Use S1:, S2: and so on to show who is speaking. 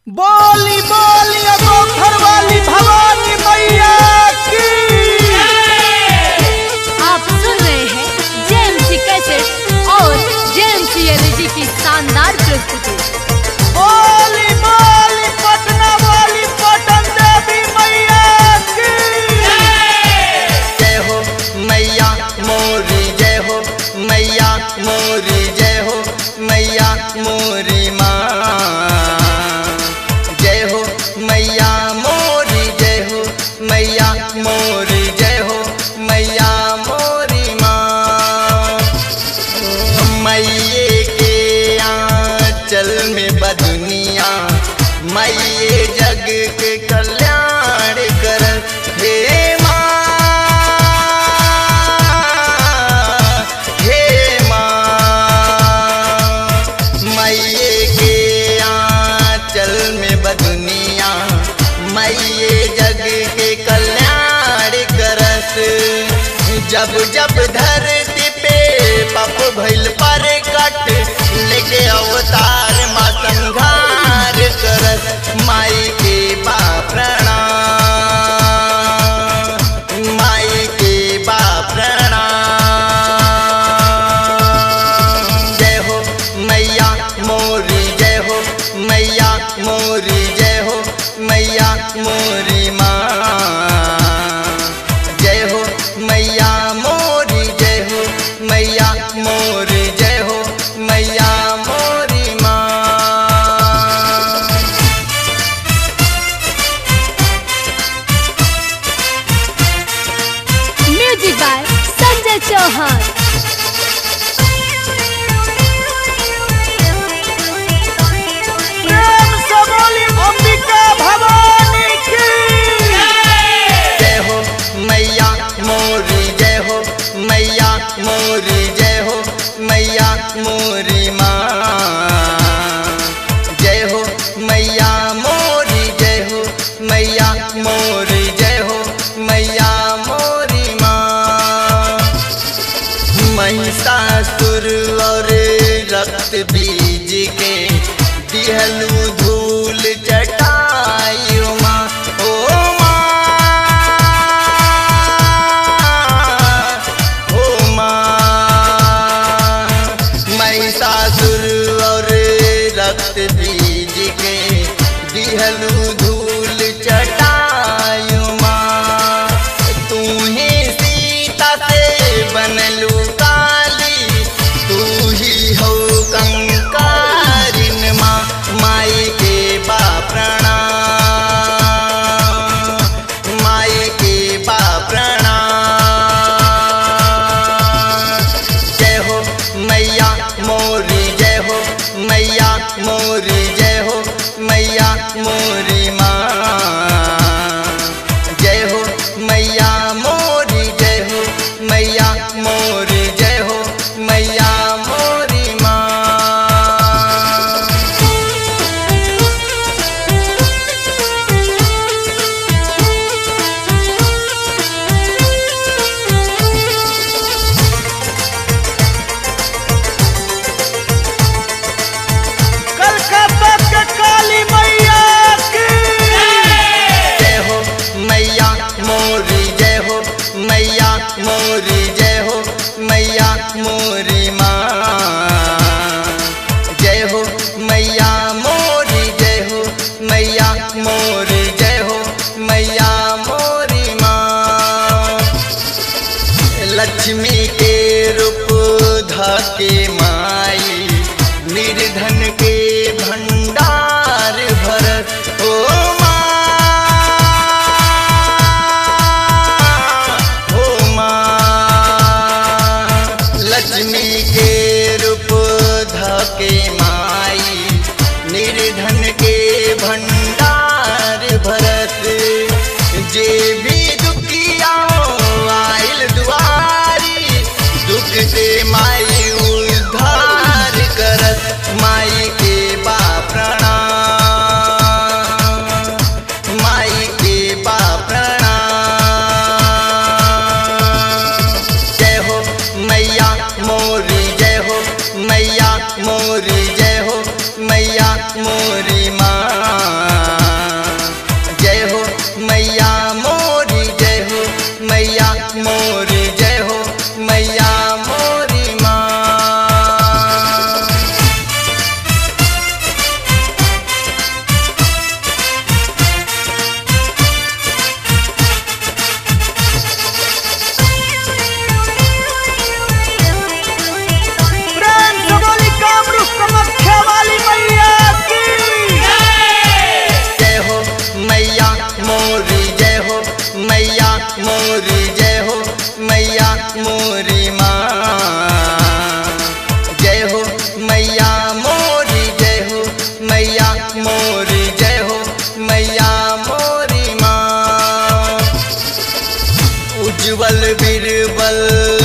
S1: बोली बोली अगोखर वाली भवानी मैया की।
S2: आप सुन रहे हैं जेएमसी कैसेट और जेएमसी एलईडी की शानदार प्रस्तुति।
S1: बोली बोली पटना वाली पटन देवी मैया की।
S3: जय हो मैया मोरी, जय हो मैया मोरी, जय हो मैया मोरी माँ। जय हो मैया मोरी, जय हो मैया मोरी, जय हो मैया मोरी माँ। मैये के आंचल में बदुनिया, मैये जग के कल्याण कर। हे माँ, हे माँ, मैये के आंचल में बदुनिया, मैये जग के कल्याण करस। जब जब धरती पे पाप भइल पर कट, लेके अवतार माँ संघार करस। माई के बा प्रणाम, माई के बा प्रणाम। जय हो मैया मोरी, जय हो मैया मोरी, जय हो मैया मोरी माँ। जय हो मैया मोरी, जय हो मैया मोरी, जय हो मैया मोरी माँ।
S2: Music by Sanjay Chauhan.
S1: प्रेम से बोली अंबिका भवानी की।
S3: जय हो मैया मोरी, जय हो मैया मोरी, जय हो मैया मोरी माँ। जय हो मैया मोरी, जय हो मैया मोरी, जय हो मैया मोरी माँ। महिषासुर और रक्त बीज के दिहलू धूल चटाई माँ। ओ महिषासुर और रक्त बीज के दिहलू धूल चटायु माँ। तू ही सीता से बनलू काली, तू ही हो कंकारिन माँ। माई के बा प्रणाम, माई के बा प्रणाम। जय हो मैया मोरी, जय हो मैया मोरी, जय हो मैया मोरी माँ। जय हो मैया मोरी, जय हो मैया मोरी, जय हो मैया मोरी माँ।
S1: कलकत्ता के काली मैया की।
S3: जय हो मैया मोरी, जय हो मैया मोरी, जय हो मैया मोरी माँ। जय हो मैया मोरी, जय हो मैया मोरी, जय हो मैया मोरी माँ। लक्ष्मी के रूप धके माई, निर्धन के भंडार भरत। ओ लक्ष्मी के रूप धके माई, निर्धन के भंडार भरत। जे भी दुखिया आइल दुआरी, दुख से माई उद्धार करत। माई के बा प्रणाम, माई के बा प्रणाम। जय हो मैया मोरी, जय हो मैया मोरी, जय हो मैया मोरी माँ। मोरी जय हो मैया मोरी माँ। उज्जवल बीरबल